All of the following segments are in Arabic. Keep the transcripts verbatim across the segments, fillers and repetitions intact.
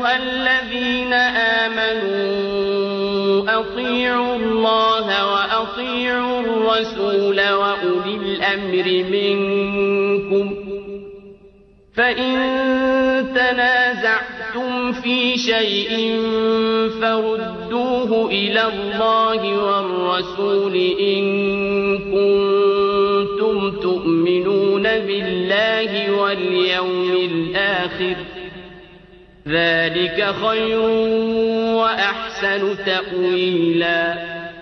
أيها الذين آمنوا أطيعوا الله وأطيعوا الرسول وأولي الأمر منكم، فإن تنازعتم في شيء فردوه إلى الله والرسول إن كنتم تؤمنون بالله واليوم الآخر، ذلك خير وأحسن تأويلا.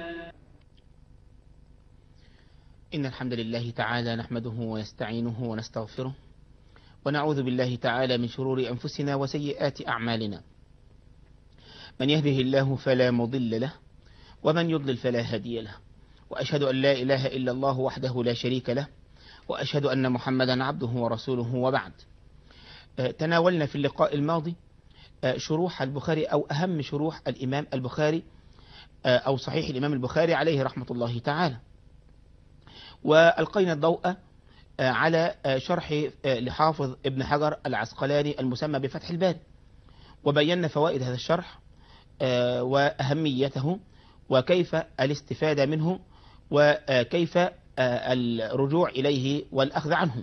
إن الحمد لله تعالى نحمده ونستعينه ونستغفره، ونعوذ بالله تعالى من شرور أنفسنا وسيئات أعمالنا، من يهده الله فلا مضل له ومن يضلل فلا هادي له، وأشهد أن لا إله إلا الله وحده لا شريك له، وأشهد أن محمدا عبده ورسوله. وبعد، تناولنا في اللقاء الماضي شروح البخاري أو أهم شروح الإمام البخاري أو صحيح الإمام البخاري عليه رحمة الله تعالى، وألقينا الضوء على شرح لحافظ ابن حجر العسقلاني المسمى بفتح الباري، وبينا فوائد هذا الشرح وأهميته وكيف الاستفادة منه وكيف الرجوع إليه والأخذ عنه.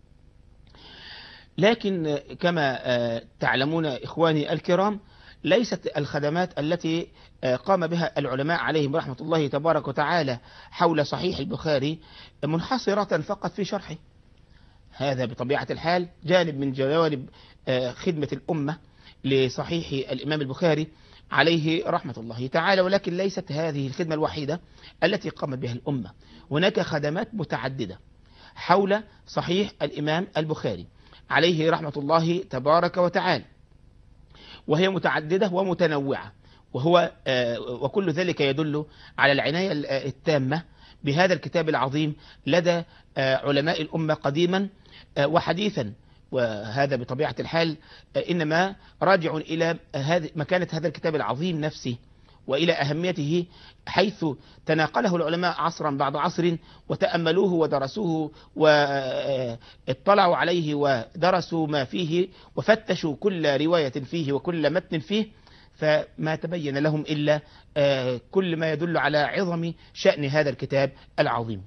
لكن كما تعلمون إخواني الكرام، ليست الخدمات التي قام بها العلماء عليهم رحمة الله تبارك وتعالى حول صحيح البخاري منحصرة فقط في شرحه، هذا بطبيعة الحال جانب من جوانب خدمة الأمة لصحيح الإمام البخاري عليه رحمة الله تعالى، ولكن ليست هذه الخدمة الوحيدة التي قامت بها الأمة. هناك خدمات متعددة حول صحيح الإمام البخاري عليه رحمة الله تبارك وتعالى، وهي متعددة ومتنوعة، وهو وكل ذلك يدل على العناية التامة بهذا الكتاب العظيم لدى علماء الأمة قديما وحديثا. وهذا بطبيعة الحال إنما راجع إلى مكانة هذا الكتاب العظيم نفسه وإلى أهميته، حيث تناقله العلماء عصرا بعد عصر وتأملوه ودرسوه واطلعوا عليه ودرسوا ما فيه وفتشوا كل رواية فيه وكل متن فيه، فما تبين لهم إلا كل ما يدل على عظم شأن هذا الكتاب العظيم.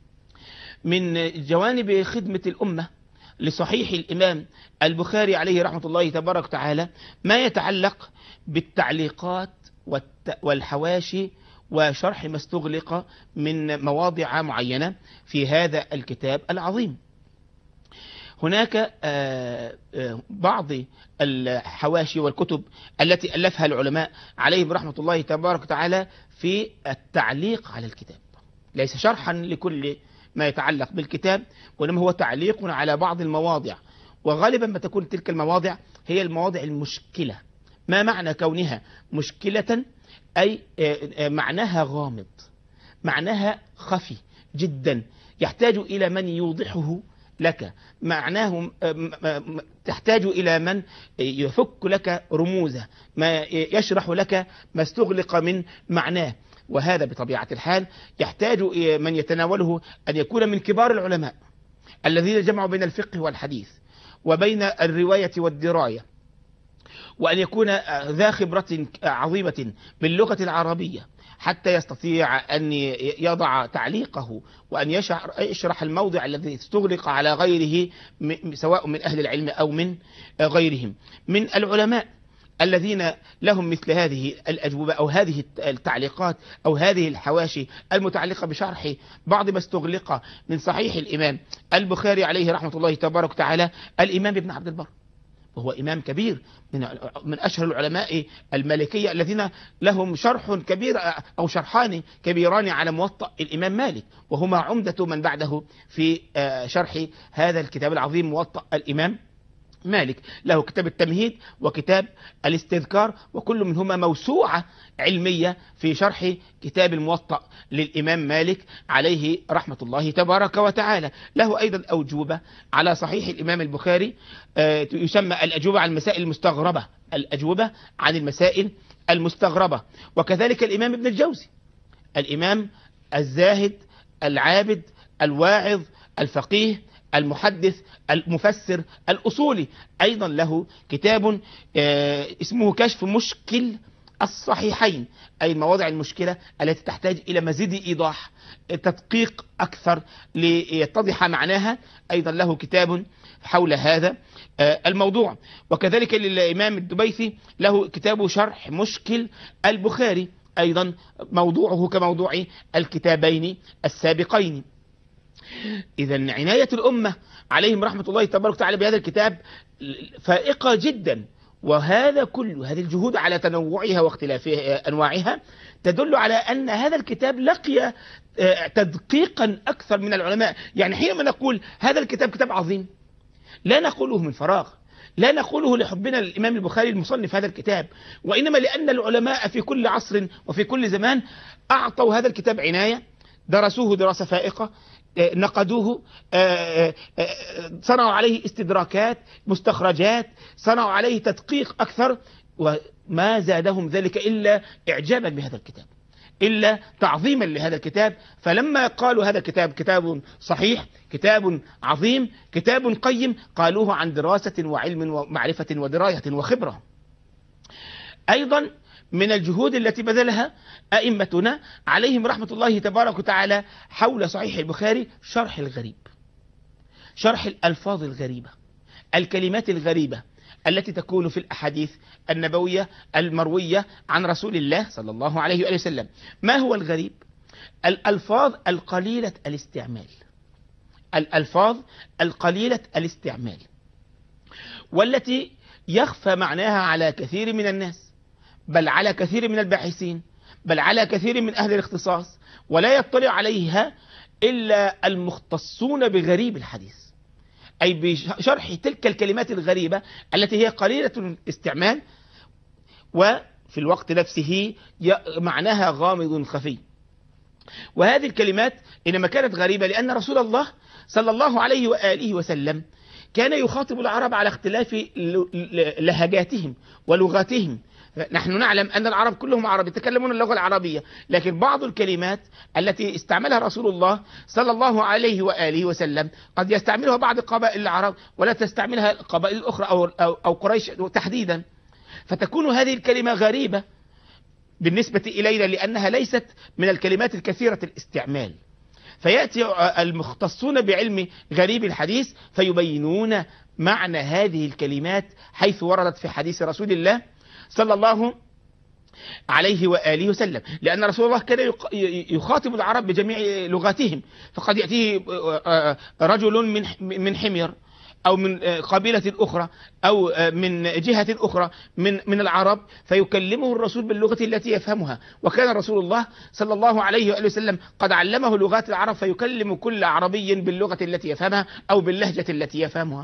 من جوانب خدمة الأمة لصحيح الإمام البخاري عليه رحمة الله تبارك وتعالى ما يتعلق بالتعليقات والحواشي وشرح ما استغلق من مواضع معينة في هذا الكتاب العظيم. هناك بعض الحواشي والكتب التي ألفها العلماء عليهم رحمة الله تبارك وتعالى في التعليق على الكتاب، ليس شرحا لكل ما يتعلق بالكتاب، وإنما هو تعليق على بعض المواضع، وغالبا ما تكون تلك المواضع هي المواضع المشكلة. ما معنى كونها مشكلة؟ أي معناها غامض، معناها خفي جدا، يحتاج إلى من يوضحه لك، معناه تحتاج إلى من يفك لك رموزه، ما يشرح لك ما استغلق من معناه. وهذا بطبيعة الحال يحتاج من يتناوله أن يكون من كبار العلماء الذين جمعوا بين الفقه والحديث وبين الرواية والدراية، وأن يكون ذا خبرة عظيمة باللغة العربية حتى يستطيع أن يضع تعليقه وأن يشرح الموضع الذي استغلق على غيره، سواء من أهل العلم أو من غيرهم من العلماء الذين لهم مثل هذه الأجوبة أو هذه التعليقات أو هذه الحواشي المتعلقة بشرح بعض ما استغلق من صحيح الإمام البخاري عليه رحمة الله تبارك وتعالى الإمام ابن عبد البر، وهو إمام كبير من من أشهر العلماء المالكية الذين لهم شرح كبير أو شرحان كبيران على موطأ الإمام مالك، وهما عمدة من بعده في شرح هذا الكتاب العظيم موطأ الإمام مالك. له كتاب التمهيد وكتاب الاستذكار، وكل منهما موسوعة علمية في شرح كتاب الموطأ للإمام مالك عليه رحمة الله تبارك وتعالى. له أيضا أوجوبة على صحيح الإمام البخاري يسمى الأجوبة عن المسائل المستغربة، الأجوبة عن المسائل المستغربة. وكذلك الإمام ابن الجوزي، الإمام الزاهد العابد الواعظ الفقيه المحدث المفسر الأصولي. أيضا له كتاب اسمه كشف مشكل الصحيحين، أي المواضع المشكلة التي تحتاج إلى مزيد إيضاح، تدقيق أكثر ليتضح معناها. أيضا له كتاب حول هذا الموضوع. وكذلك للإمام الدبيثي له كتاب شرح مشكل البخاري، أيضا موضوعه كموضوع الكتابين السابقين. إذا عناية الأمة عليهم رحمة الله تبارك وتعالى بهذا الكتاب فائقة جدا، وهذا كل هذه الجهود على تنوعها واختلاف أنواعها تدل على أن هذا الكتاب لقي تدقيقا أكثر من العلماء. يعني حينما نقول هذا الكتاب كتاب عظيم لا نقوله من فراغ، لا نقوله لحبنا للإمام البخاري المصنف هذا الكتاب، وإنما لأن العلماء في كل عصر وفي كل زمان أعطوا هذا الكتاب عناية، درسوه دراسة فائقة، نقدوه، صنعوا عليه استدراكات، مستخرجات، صنعوا عليه تدقيق أكثر، وما زادهم ذلك إلا إعجابا بهذا الكتاب، إلا تعظيما لهذا الكتاب. فلما قالوا هذا الكتاب كتاب صحيح، كتاب عظيم، كتاب قيم، قالوه عن دراسة وعلم ومعرفة ودراية وخبرة. أيضا من الجهود التي بذلها أئمتنا عليهم رحمة الله تبارك وتعالى حول صحيح البخاري شرح الغريب، شرح الألفاظ الغريبة، الكلمات الغريبة التي تكون في الأحاديث النبوية المروية عن رسول الله صلى الله عليه وآله وسلم. ما هو الغريب؟ الألفاظ القليلة الاستعمال، الألفاظ القليلة الاستعمال، والتي يخفى معناها على كثير من الناس، بل على كثير من الباحثين، بل على كثير من أهل الاختصاص، ولا يطلع عليها إلا المختصون بغريب الحديث، أي بشرح تلك الكلمات الغريبة التي هي قليلة الاستعمال وفي الوقت نفسه معناها غامض خفي. وهذه الكلمات إنما كانت غريبة لأن رسول الله صلى الله عليه وآله وسلم كان يخاطب العرب على اختلاف لهجاتهم ولغاتهم. نحن نعلم أن العرب كلهم عرب يتكلمون اللغة العربية، لكن بعض الكلمات التي استعملها رسول الله صلى الله عليه وآله وسلم قد يستعملها بعض قبائل العرب ولا تستعملها القبائل الأخرى أو, أو, أو قريش تحديدا، فتكون هذه الكلمة غريبة بالنسبة إلينا لأنها ليست من الكلمات الكثيرة الاستعمال. فيأتي المختصون بعلم غريب الحديث فيبينون معنى هذه الكلمات حيث وردت في حديث رسول الله صلى الله عليه وآله وسلم، لأن رسول الله كان يخاطب العرب بجميع لغاتهم، فقد يأتيه رجل من من حمير أو من قبيلة أخرى أو من جهة أخرى من من العرب فيكلمه الرسول باللغة التي يفهمها، وكان رسول الله صلى الله عليه وآله وسلم قد علمه لغات العرب فيكلم كل عربي باللغة التي يفهمها أو باللهجة التي يفهمها.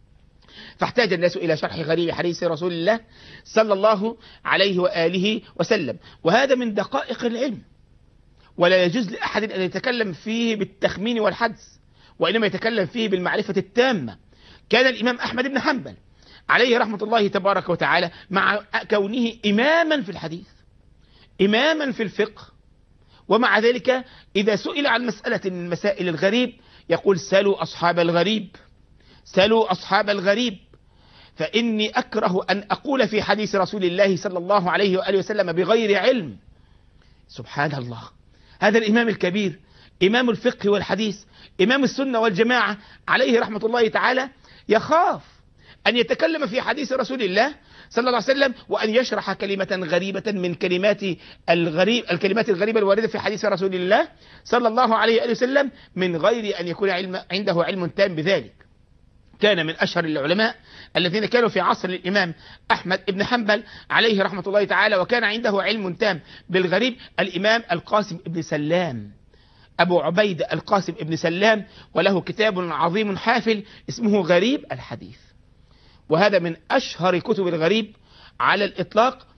فاحتاج الناس إلى شرح غريب حديث رسول الله صلى الله عليه وآله وسلم، وهذا من دقائق العلم، ولا يجوز لأحد أن يتكلم فيه بالتخمين والحدس، وإنما يتكلم فيه بالمعرفة التامة. كان الإمام أحمد بن حنبل عليه رحمة الله تبارك وتعالى مع كونه إماما في الحديث، إماما في الفقه، ومع ذلك إذا سئل عن مسألة من مسائل الغريب يقول سلوا أصحاب الغريب، سلوا أصحاب الغريب، فإني أكره أن أقول في حديث رسول الله صلى الله عليه وآله وسلم بغير علم. سبحان الله، هذا الإمام الكبير، إمام الفقه والحديث، إمام السنة والجماعة عليه رحمة الله تعالى، يخاف أن يتكلم في حديث رسول الله صلى الله عليه وسلم وأن يشرح كلمة غريبة من كلمات الغريب الكلمات الغريبة الواردة في حديث رسول الله صلى الله عليه وآله وسلم من غير أن يكون علم عنده علم تام بذلك. كان من أشهر العلماء الذين كانوا في عصر الإمام أحمد بن حنبل عليه رحمة الله تعالى وكان عنده علم تام بالغريب الإمام القاسم بن سلام، أبو عبيد القاسم بن سلام، وله كتاب عظيم حافل اسمه غريب الحديث، وهذا من أشهر كتب الغريب على الإطلاق.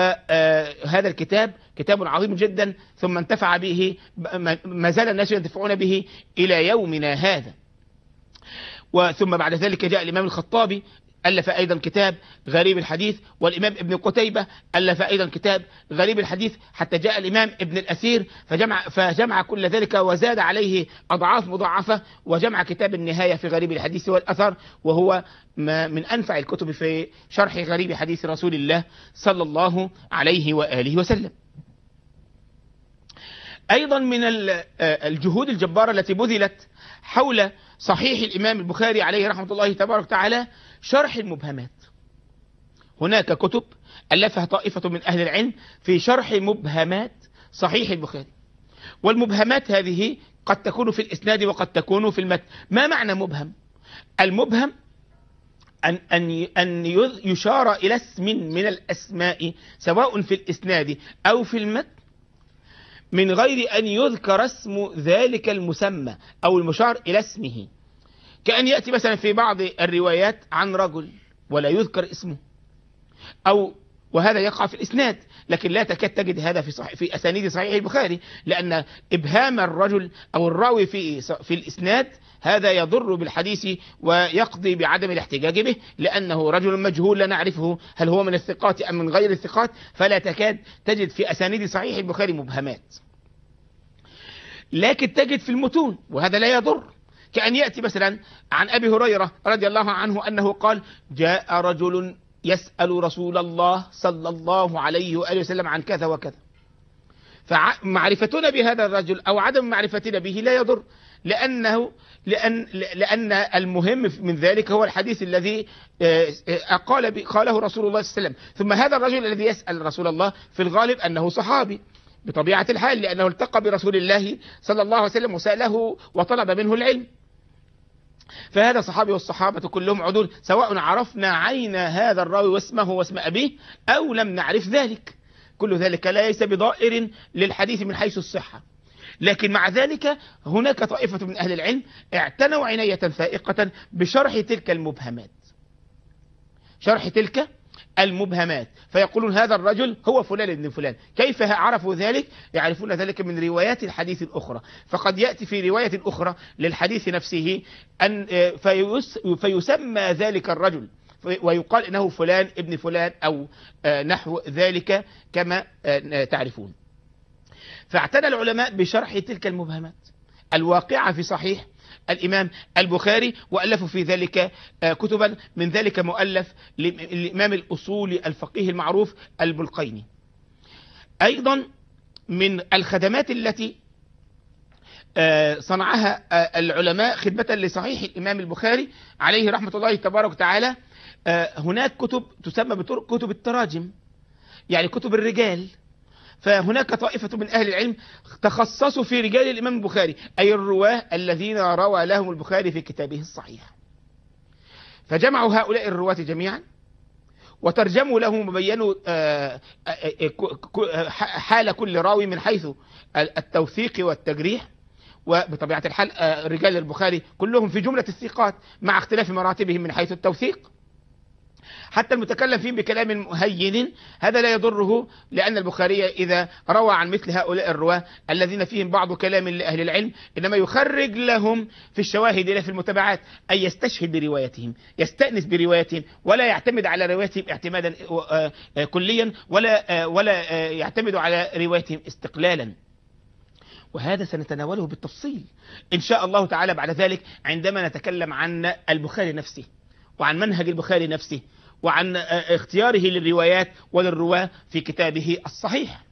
وهذا الكتاب كتاب عظيم جدا، ثم انتفع به ما زال الناس ينتفعون به إلى يومنا هذا. وثم بعد ذلك جاء الإمام الخطابي ألف أيضا كتاب غريب الحديث، والإمام ابن قتيبة ألف أيضا كتاب غريب الحديث، حتى جاء الإمام ابن الأثير فجمع, فجمع كل ذلك وزاد عليه أضعاف مضاعفة، وجمع كتاب النهاية في غريب الحديث والأثر، وهو من أنفع الكتب في شرح غريب حديث رسول الله صلى الله عليه وآله وسلم. أيضا من الجهود الجبارة التي بذلت حول صحيح الإمام البخاري عليه رحمة الله تبارك وتعالى شرح المبهمات. هناك كتب ألفها طائفة من أهل العلم في شرح مبهمات صحيح البخاري، والمبهمات هذه قد تكون في الإسناد وقد تكون في المتن. ما معنى مبهم؟ المبهم أن أن أن يشار إلى اسم من الأسماء سواء في الإسناد أو في المتن من غير أن يذكر اسم ذلك المسمى أو المشار إلى اسمه، كأن يأتي مثلا في بعض الروايات عن رجل ولا يذكر اسمه، أو وهذا يقع في الإسناد، لكن لا تكاد تجد هذا في صحيح في أسانيد صحيح البخاري، لأن إبهام الرجل أو الراوي في في الإسناد هذا يضر بالحديث ويقضي بعدم الاحتجاج به، لأنه رجل مجهول لا نعرفه هل هو من الثقات أم من غير الثقات، فلا تكاد تجد في أسانيد صحيح البخاري مبهمات. لكن تجد في المتون وهذا لا يضر، كأن يأتي مثلا عن أبي هريرة رضي الله عنه أنه قال: جاء رجل يسأل رسول الله صلى الله عليه وآله وسلم عن كذا وكذا، فمعرفتنا بهذا الرجل أو عدم معرفتنا به لا يضر، لأنه لأن لأن المهم من ذلك هو الحديث الذي قال قاله رسول الله صلى الله عليه وسلم. ثم هذا الرجل الذي يسأل رسول الله في الغالب أنه صحابي بطبيعة الحال، لأنه التقى برسول الله صلى الله عليه وسلم وسأله وطلب منه العلم، فهذا صحابي والصحابة كلهم عدول، سواء عرفنا عين هذا الراوي واسمه واسم أبيه أو لم نعرف ذلك، كل ذلك ليس بضائر للحديث من حيث الصحة. لكن مع ذلك هناك طائفة من أهل العلم اعتنوا عناية فائقة بشرح تلك المبهمات، شرح تلك المبهمات، فيقولون هذا الرجل هو فلان ابن فلان. كيف عرفوا ذلك؟ يعرفون ذلك من روايات الحديث الأخرى، فقد يأتي في رواية أخرى للحديث نفسه أن فيس فيسمى ذلك الرجل ويقال إنه فلان ابن فلان أو نحو ذلك كما تعرفون. فاعتنى العلماء بشرح تلك المبهمات الواقعة في صحيح الإمام البخاري، وألفوا في ذلك كتبا، من ذلك مؤلف للإمام الأصولي الفقيه المعروف البلقيني. أيضا من الخدمات التي صنعها العلماء خدمة لصحيح الإمام البخاري عليه رحمة الله تبارك وتعالى، هناك كتب تسمى بكتب التراجم، يعني كتب الرجال. فهناك طائفة من أهل العلم تخصصوا في رجال الإمام البخاري، أي الرواه الذين روى لهم البخاري في كتابه الصحيح، فجمعوا هؤلاء الرواة جميعا وترجموا لهم وبينوا حال كل راوي من حيث التوثيق والتجريح. وبطبيعة الحال رجال البخاري كلهم في جملة الثقات مع اختلاف مراتبهم من حيث التوثيق، حتى المتكلم فيه بكلام هين هذا لا يضره، لأن البخاري إذا روى عن مثل هؤلاء الرواة الذين فيهم بعض كلام لأهل العلم إنما يخرج لهم في الشواهد لا في المتابعات، أي يستشهد بروايتهم، يستأنس بروايتهم، ولا يعتمد على روايتهم اعتمادا كليا ولا ولا يعتمد على روايتهم استقلالا. وهذا سنتناوله بالتفصيل إن شاء الله تعالى بعد ذلك عندما نتكلم عن البخاري نفسه وعن منهج البخاري نفسه وعن اختياره للروايات وللرواة في كتابه الصحيح.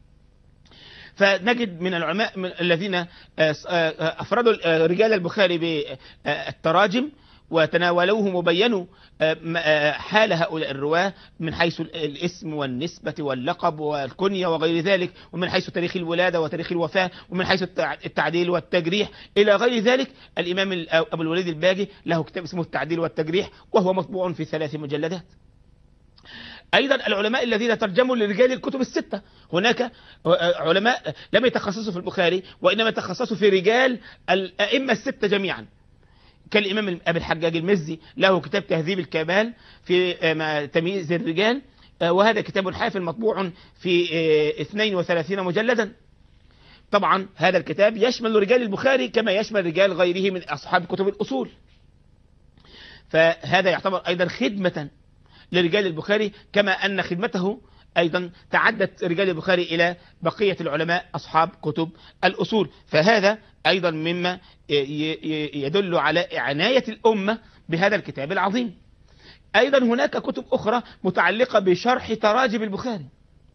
فنجد من العلماء الذين أفردوا رجال البخاري بالتراجم وتناولوهم وبينوا حال هؤلاء الرواة من حيث الاسم والنسبة واللقب والكنية وغير ذلك، ومن حيث تاريخ الولادة وتاريخ الوفاة، ومن حيث التعديل والتجريح إلى غير ذلك. الإمام أبو الوليد الباجي له كتاب اسمه التعديل والتجريح وهو مطبوع في ثلاث مجلدات. أيضا العلماء الذين ترجموا لرجال الكتب الستة، هناك علماء لم يتخصصوا في البخاري وإنما تخصصوا في رجال الأئمة الستة جميعا، كالإمام أبي الحجاج المزي له كتاب تهذيب الكمال في تمييز الرجال، وهذا كتاب حافل مطبوع في اثنين وثلاثين مجلدا. طبعا هذا الكتاب يشمل رجال البخاري كما يشمل رجال غيره من أصحاب كتب الأصول. فهذا يعتبر أيضا خدمة لرجال البخاري، كما أن خدمته أيضا تعدت رجال البخاري إلى بقية العلماء أصحاب كتب الأصول. فهذا أيضا مما يدل على عناية الأمة بهذا الكتاب العظيم. أيضا هناك كتب أخرى متعلقة بشرح تراجم البخاري.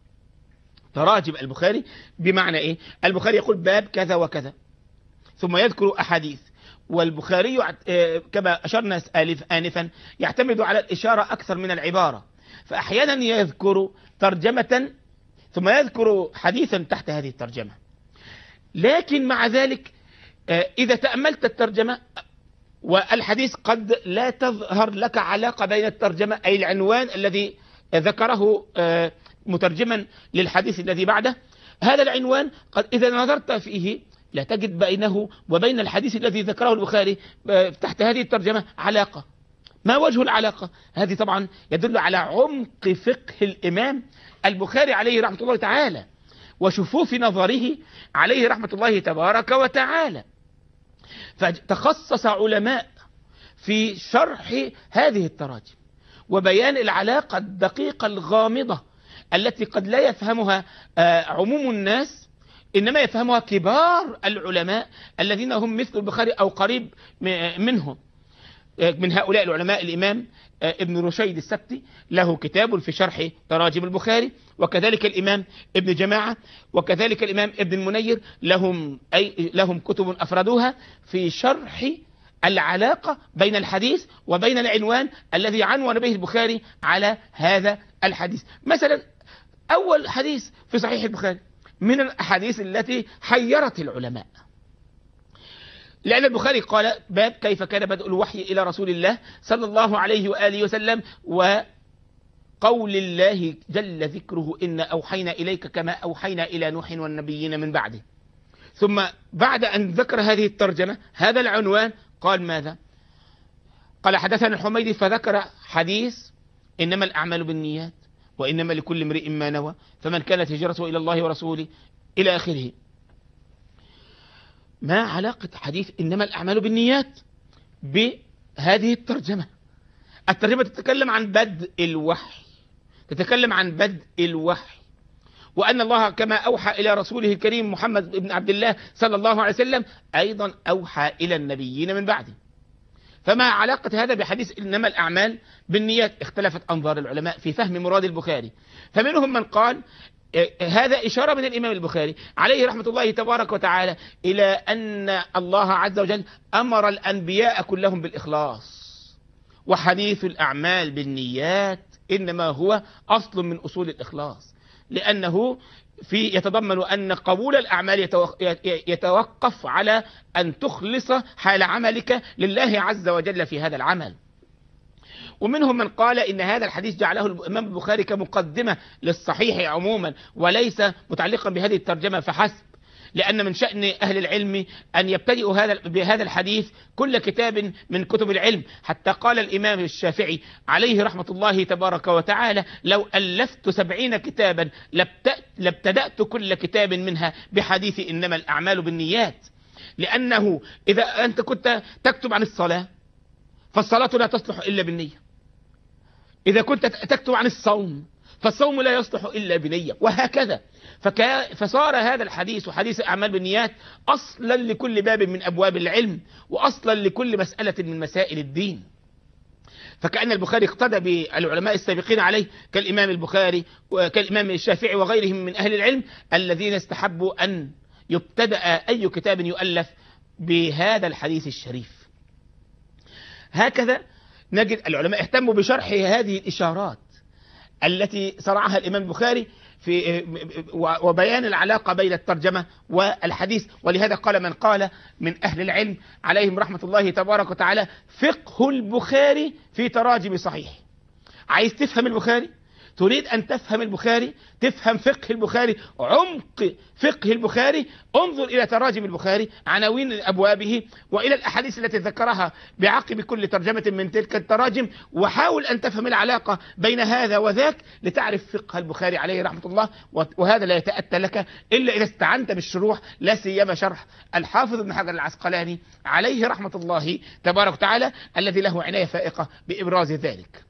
تراجم البخاري بمعنى إيه؟ البخاري يقول باب كذا وكذا ثم يذكر أحاديث، والبخاري كما أشرنا آنفا يعتمد على الإشارة أكثر من العبارة، فأحيانا يذكر ترجمة ثم يذكر حديثا تحت هذه الترجمة. لكن مع ذلك إذا تأملت الترجمة والحديث قد لا تظهر لك علاقة بين الترجمة أي العنوان الذي ذكره مترجما للحديث الذي بعده، هذا العنوان قد إذا نظرت فيه لا تجد بينه وبين الحديث الذي ذكره البخاري تحت هذه الترجمة علاقة. ما وجه العلاقة؟ هذه طبعا يدل على عمق فقه الإمام البخاري عليه رحمة الله تعالى وشفوف نظره عليه رحمة الله تبارك وتعالى. فتخصص علماء في شرح هذه التراجم وبيان العلاقة الدقيقة الغامضة التي قد لا يفهمها عموم الناس، إنما يفهمها كبار العلماء الذين هم مثل البخاري أو قريب منهم. من هؤلاء العلماء الإمام ابن رشيد السبتي له كتاب في شرح تراجم البخاري، وكذلك الإمام ابن جماعة، وكذلك الإمام ابن المنير لهم أي لهم كتب أفردوها في شرح العلاقة بين الحديث وبين العنوان الذي عنون به البخاري على هذا الحديث. مثلا أول حديث في صحيح البخاري من الأحاديث التي حيرت العلماء، لأن البخاري قال باب كيف كان بدء الوحي إلى رسول الله صلى الله عليه وآله وسلم وقول الله جل ذكره إن أوحينا إليك كما أوحينا إلى نوح والنبيين من بعده. ثم بعد أن ذكر هذه الترجمة هذا العنوان قال ماذا؟ قال حدثنا الحميدي فذكر حديث إنما الأعمال بالنيات وإنما لكل امرئ ما نوى فمن كانت هجرته إلى الله ورسوله إلى آخره. ما علاقة حديث إنما الأعمال بالنيات بهذه الترجمة؟ الترجمة تتكلم عن بدء الوحي، تتكلم عن بدء الوحي، وأن الله كما أوحى إلى رسوله الكريم محمد بن عبد الله صلى الله عليه وسلم أيضا أوحى إلى النبيين من بعده. فما علاقة هذا بحديث إنما الأعمال بالنيات؟ اختلفت أنظار العلماء في فهم مراد البخاري، فمنهم من قال هذا إشارة من الإمام البخاري عليه رحمة الله تبارك وتعالى إلى أن الله عز وجل أمر الأنبياء كلهم بالإخلاص، وحديث الأعمال بالنيات إنما هو أصل من أصول الإخلاص، لأنه في يتضمن أن قبول الأعمال يتوقف على أن تخلص حال عملك لله عز وجل في هذا العمل. ومنهم من قال إن هذا الحديث جعله الإمام البخاري كمقدمة للصحيح عموما وليس متعلقا بهذه الترجمة فحسب، لأن من شأن أهل العلم أن يبتدئوا هذا بهذا الحديث كل كتاب من كتب العلم، حتى قال الإمام الشافعي عليه رحمة الله تبارك وتعالى لو ألفت سبعين كتابا لابتدأت كل كتاب منها بحديث إنما الأعمال بالنيات، لأنه إذا أنت كنت تكتب عن الصلاة فالصلاة لا تصلح إلا بالنية، إذا كنت تكتب عن الصوم فالصوم لا يصلح إلا بنية، وهكذا. فكا فصار هذا الحديث وحديث الأعمال بالنيات أصلا لكل باب من أبواب العلم وأصلا لكل مسألة من مسائل الدين. فكأن البخاري اقتدى بالعلماء السابقين عليه كالإمام البخاري وكالإمام الشافعي وغيرهم من أهل العلم الذين استحبوا أن يبتدأ أي كتاب يؤلف بهذا الحديث الشريف. هكذا نجد العلماء اهتموا بشرح هذه الإشارات التي صرعها الإمام البخاري في وبيان العلاقة بين الترجمة والحديث. ولهذا قال من قال من أهل العلم عليهم رحمة الله تبارك وتعالى فقه البخاري في تراجم صحيح. عايز تفهم البخاري تريد أن تفهم البخاري، تفهم فقه البخاري، عمق فقه البخاري، انظر إلى تراجم البخاري، عناوين أبوابه، وإلى الأحاديث التي ذكرها بعقب كل ترجمة من تلك التراجم، وحاول أن تفهم العلاقة بين هذا وذاك لتعرف فقه البخاري عليه رحمة الله. وهذا لا يتأتى لك إلا إذا استعنت بالشروح، لا سيما شرح الحافظ ابن حجر العسقلاني عليه رحمة الله تبارك وتعالى، الذي له عناية فائقة بإبراز ذلك.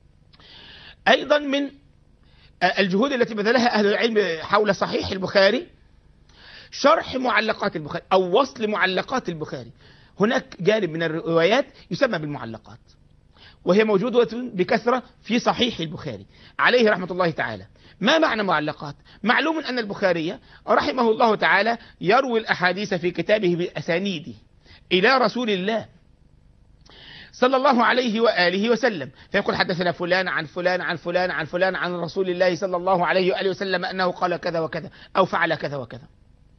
أيضا من الجهود التي بذلها أهل العلم حول صحيح البخاري شرح معلقات البخاري أو وصل معلقات البخاري. هناك جانب من الروايات يسمى بالمعلقات، وهي موجودة بكثرة في صحيح البخاري عليه رحمة الله تعالى. ما معنى معلقات؟ معلوم أن البخاري رحمه الله تعالى يروي الأحاديث في كتابه بأسانيده إلى رسول الله صلى الله عليه وآله وسلم، فيقول حدثنا فلان عن فلان عن فلان عن فلان عن رسول الله صلى الله عليه وآله وسلم أنه قال كذا وكذا أو فعل كذا وكذا.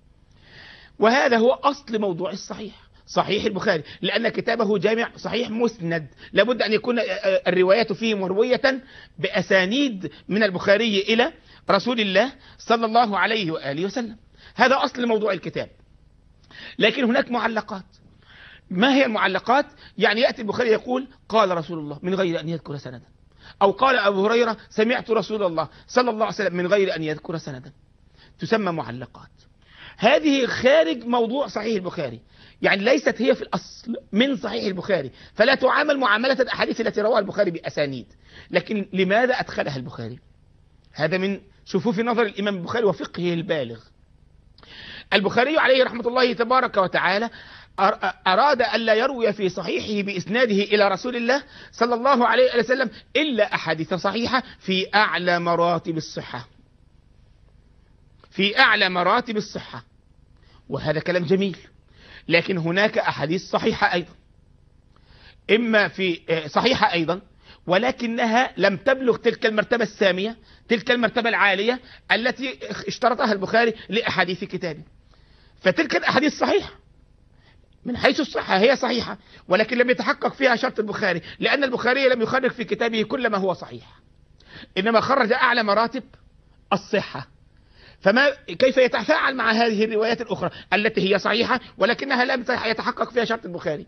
وهذا هو أصل موضوع الصحيح، صحيح البخاري، لأن كتابه جامع صحيح مسند، لابد أن يكون الروايات فيه مروية بأسانيد من البخاري إلى رسول الله صلى الله عليه وآله وسلم. هذا أصل موضوع الكتاب. لكن هناك معلقات. ما هي المعلقات؟ يعني يأتي البخاري يقول قال رسول الله من غير أن يذكر سندا، أو قال أبو هريرة سمعت رسول الله صلى الله عليه وسلم من غير أن يذكر سندا، تسمى معلقات. هذه خارج موضوع صحيح البخاري، يعني ليست هي في الأصل من صحيح البخاري، فلا تعامل معاملة الأحاديث التي رواها البخاري بأسانيد. لكن لماذا أدخلها البخاري؟ هذا من شفوف نظر الإمام البخاري وفقهه البالغ. البخاري عليه رحمة الله تبارك وتعالى أراد ألا يروي في صحيحه بإسناده إلى رسول الله صلى الله عليه وسلم إلا أحاديث صحيحة في أعلى مراتب الصحة، في أعلى مراتب الصحة. وهذا كلام جميل، لكن هناك أحاديث صحيحة أيضا، إما في صحيحة أيضا ولكنها لم تبلغ تلك المرتبة السامية، تلك المرتبة العالية التي اشترطها البخاري لأحاديث كتابه. فتلك الأحاديث صحيحة من حيث الصحة، هي صحيحة، ولكن لم يتحقق فيها شرط البخاري، لأن البخاري لم يخرج في كتابه كل ما هو صحيح، إنما خرج أعلى مراتب الصحة. فما كيف يتفاعل مع هذه الروايات الأخرى التي هي صحيحة ولكنها لم يتحقق فيها شرط البخاري؟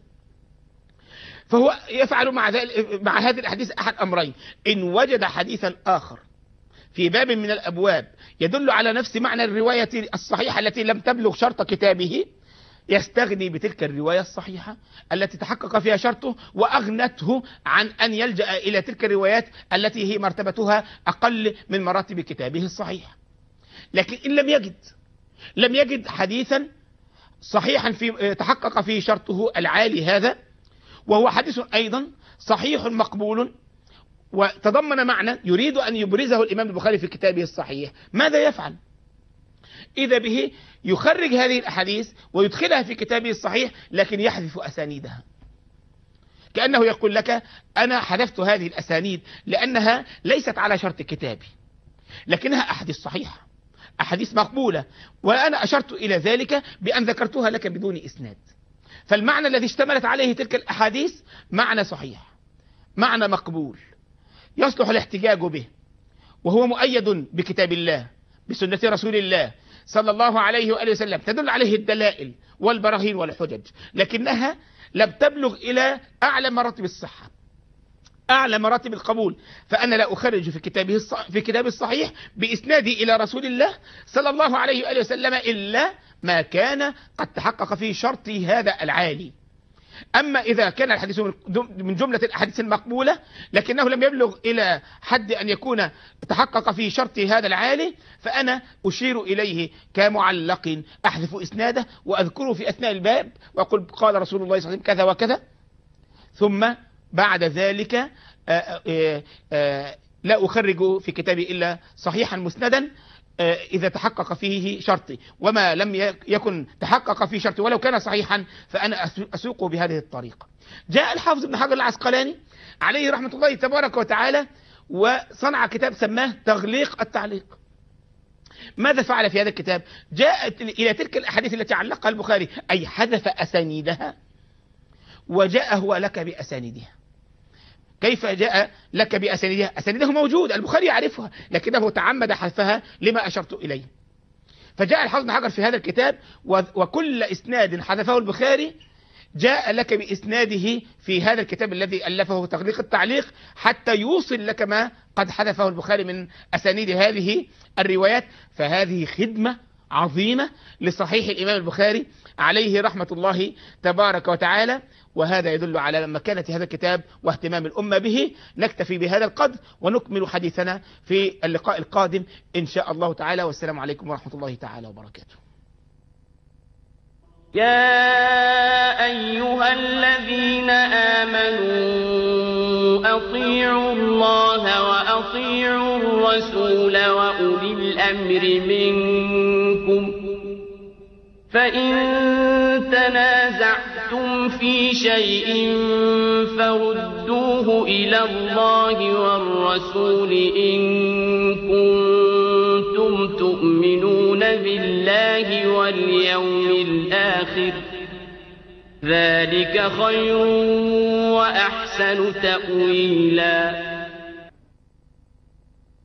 فهو يفعل مع, مع هذه الأحاديث أحد أمرين: إن وجد حديثا آخر في باب من الأبواب يدل على نفس معنى الرواية الصحيحة التي لم تبلغ شرط كتابه، يستغني بتلك الرواية الصحيحة التي تحقق فيها شرطه وأغنته عن أن يلجأ إلى تلك الروايات التي هي مرتبتها أقل من مراتب كتابه الصحيح. لكن إن لم يجد لم يجد حديثا صحيحا في تحقق فيه شرطه العالي هذا، وهو حديث أيضا صحيح مقبول وتضمن معنى يريد أن يبرزه الإمام البخاري في كتابه الصحيح، ماذا يفعل؟ إذا به يخرج هذه الأحاديث ويدخلها في كتابه الصحيح، لكن يحذف أسانيدها، كأنه يقول لك أنا حذفت هذه الأسانيد لأنها ليست على شرط كتابي، لكنها أحاديث صحيحة، أحاديث مقبولة، وأنا أشرت إلى ذلك بأن ذكرتها لك بدون إسناد. فالمعنى الذي اشتملت عليه تلك الأحاديث معنى صحيح، معنى مقبول، يصلح الاحتجاج به، وهو مؤيد بكتاب الله بسنة رسول الله صلى الله عليه وآله وسلم، تدل عليه الدلائل والبراهين والحجج، لكنها لم تبلغ إلى أعلى مراتب الصحة، أعلى مراتب القبول. فأنا لا أخرج في كتابه في كتاب الصحيح بإسنادي إلى رسول الله صلى الله عليه وآله وسلم إلا ما كان قد تحقق فيه شرطي هذا العالي. أما إذا كان الحديث من جملة الأحاديث المقبولة لكنه لم يبلغ إلى حد أن يكون تحقق فيه شرطي هذا العالي، فأنا أشير إليه كمعلق، أحذف إسناده وأذكره في أثناء الباب وأقول قال رسول الله صلى الله عليه وسلم كذا وكذا، ثم بعد ذلك آآ آآ لا أخرج في كتابي إلا صحيحا مسندا إذا تحقق فيه شرطي، وما لم يكن تحقق فيه شرطي ولو كان صحيحا فأنا أسوقه بهذه الطريقة. جاء الحافظ ابن حجر العسقلاني عليه رحمة الله تبارك وتعالى وصنع كتاب سماه تغليق التعليق. ماذا فعل في هذا الكتاب؟ جاء إلى تلك الأحاديث التي علقها البخاري، أي حذف أسانيدها، وجاء هو لك بأسانيدها. كيف جاء لك بأسانيدها؟ أسانيده موجود، البخاري يعرفها، لكنه تعمد حذفها لما أشرت إليه. فجاء الحافظ بن حجر في هذا الكتاب وكل إسناد حذفه البخاري جاء لك بإسناده في هذا الكتاب الذي ألفه تغليق التعليق، حتى يوصل لك ما قد حذفه البخاري من أسانيد هذه الروايات. فهذه خدمة عظيمة لصحيح الإمام البخاري عليه رحمة الله تبارك وتعالى، وهذا يدل على مكانة هذا الكتاب واهتمام الأمة به. نكتفي بهذا القدر ونكمل حديثنا في اللقاء القادم إن شاء الله تعالى، والسلام عليكم ورحمة الله تعالى وبركاته. يا أيها الذين آمنوا أطيعوا الله وأطيعوا الرسول وأولي الأمر منكم، فإن تنازعتم في شيء فردوه إلى الله والرسول إن كنتم تؤمنون بالله واليوم الآخر، ذلك خير وأحسن تأويلا.